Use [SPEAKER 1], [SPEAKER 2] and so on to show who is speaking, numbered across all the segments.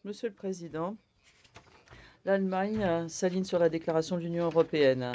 [SPEAKER 1] Monsieur le Président, l'Allemagne s'aligne sur la déclaration de l'Union européenne.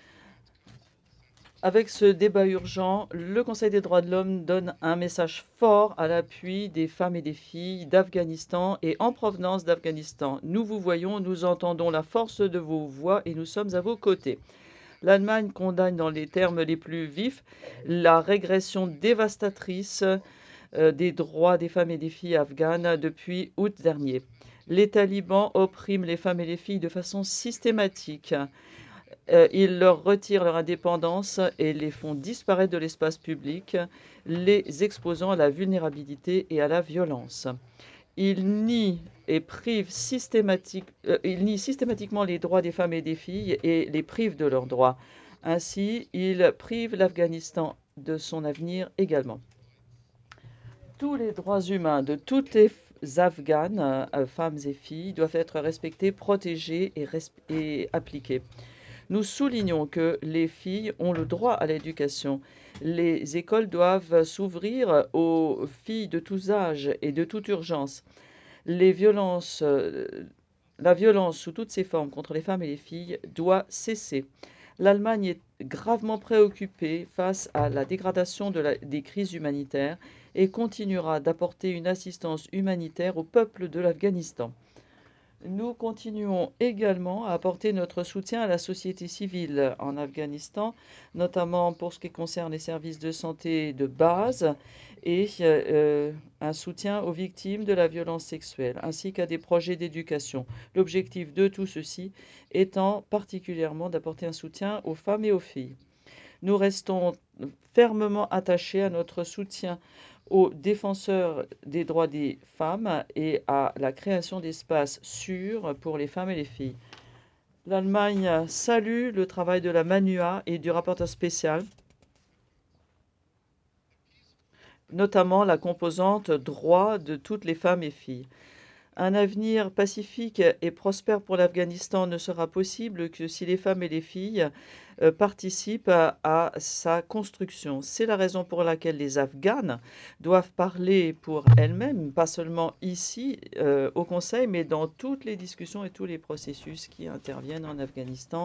[SPEAKER 1] Avec ce débat urgent, le Conseil des droits de l'homme donne un message fort à l'appui des femmes et des filles d'Afghanistan et en provenance d'Afghanistan. Nous vous voyons, nous entendons la force de vos voix et nous sommes à vos côtés. L'Allemagne condamne dans les termes les plus vifs la régression dévastatrice des droits des femmes et des filles afghanes depuis août dernier. Les talibans oppriment les femmes et les filles de façon systématique. Ils leur retirent leur indépendance et les font disparaître de l'espace public, les exposant à la vulnérabilité et à la violence. Ils nient systématiquement les droits des femmes et des filles et les privent de leurs droits. Ainsi, ils privent l'Afghanistan de son avenir également. Tous les droits humains de toutes les Afghanes, femmes et filles, doivent être respectés, protégés et appliqués. Nous soulignons que les filles ont le droit à l'éducation. Les écoles doivent s'ouvrir aux filles de tous âges et de toute urgence. Les violences, la violence sous toutes ses formes contre les femmes et les filles doit cesser. L'Allemagne est gravement préoccupée face à la dégradation des crises humanitaires et continuera d'apporter une assistance humanitaire au peuple de l'Afghanistan. Nous continuons également à apporter notre soutien à la société civile en Afghanistan, notamment pour ce qui concerne les services de santé de base et un soutien aux victimes de la violence sexuelle, ainsi qu'à des projets d'éducation. L'objectif de tout ceci étant particulièrement d'apporter un soutien aux femmes et aux filles. Nous restons fermement attachés à notre soutien aux défenseurs des droits des femmes et à la création d'espaces sûrs pour les femmes et les filles. L'Allemagne salue le travail de la MANUA et du rapporteur spécial, notamment la composante droits de toutes les femmes et filles. Un avenir pacifique et prospère pour l'Afghanistan ne sera possible que si les femmes et les filles participent à sa construction. C'est la raison pour laquelle les Afghanes doivent parler pour elles-mêmes, pas seulement ici au Conseil, mais dans toutes les discussions et tous les processus qui interviennent en Afghanistan.